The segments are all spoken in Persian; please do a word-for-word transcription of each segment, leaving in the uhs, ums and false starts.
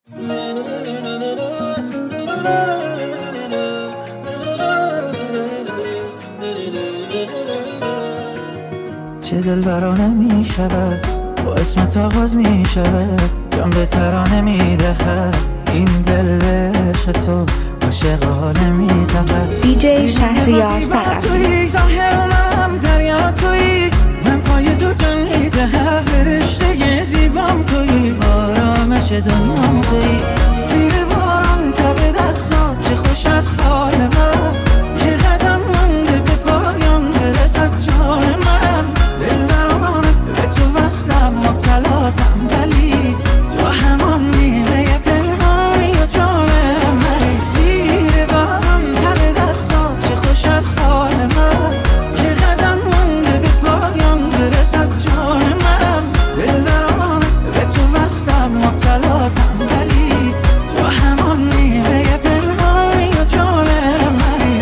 چه دل برانه می شود با اسمت آغاز می شود، جان به ترانه می دهد این دل به عشق تو عاشقانه می تپد. دی جی شهریار ثقفی. ظاهرم دریا تویی، من پای تو جان می دهم، فرشته زیبام تویی، آرامش دنیام تویی، زیر باران تب دستات چه خوش از حال من، یه قدم مونده به پایان برسد جان من، دل برانه به تو وصلم مبتلاتم، ولی تو همان نیمه پنهانی و جان منی، زیر باران تب دستات چه خوش از حال من، یه قدم مونده به پایان برسد جان من، دل برانه به تو وصلم مبتلاتم، ولی تو همان نیمه پنهانی و جان منی.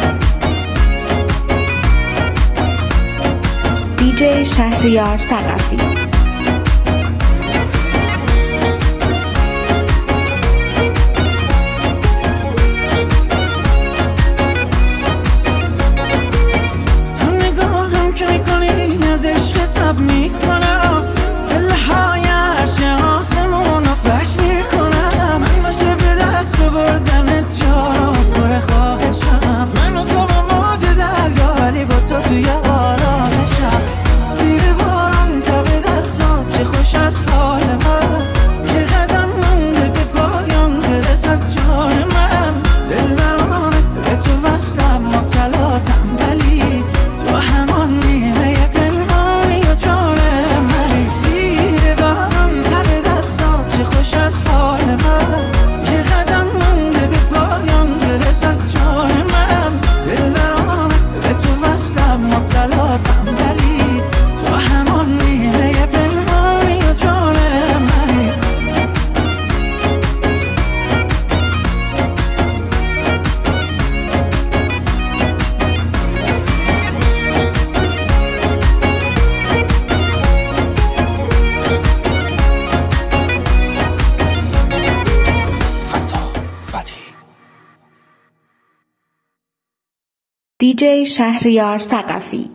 دی جی شهریار ثقفی. تو نگاهم که میکنی از عشق تب میکنم، دلهای عرش آسمون رو فش میکنم، من باشه به دست بردن جارا پر خواهشم، من و تو با موج دریا، ولی با تو توی آرامشم، زیر باران تب دستات چه خوش از حال من، یه قدم مونده به پایان برسد جان من، دل برانه به تو وصلم مبتلاتم، ولی تو همان نیمه پنهانی و جان منی، زیر باران تب دستات چه خوش از حال من، یه قدم مونده به پایان برسد جان من، دل برانه به تو وصلم مبتلاتم، ولی تو همان نیمه پنهانی و جان منی. دی جی شهریار ثقفی.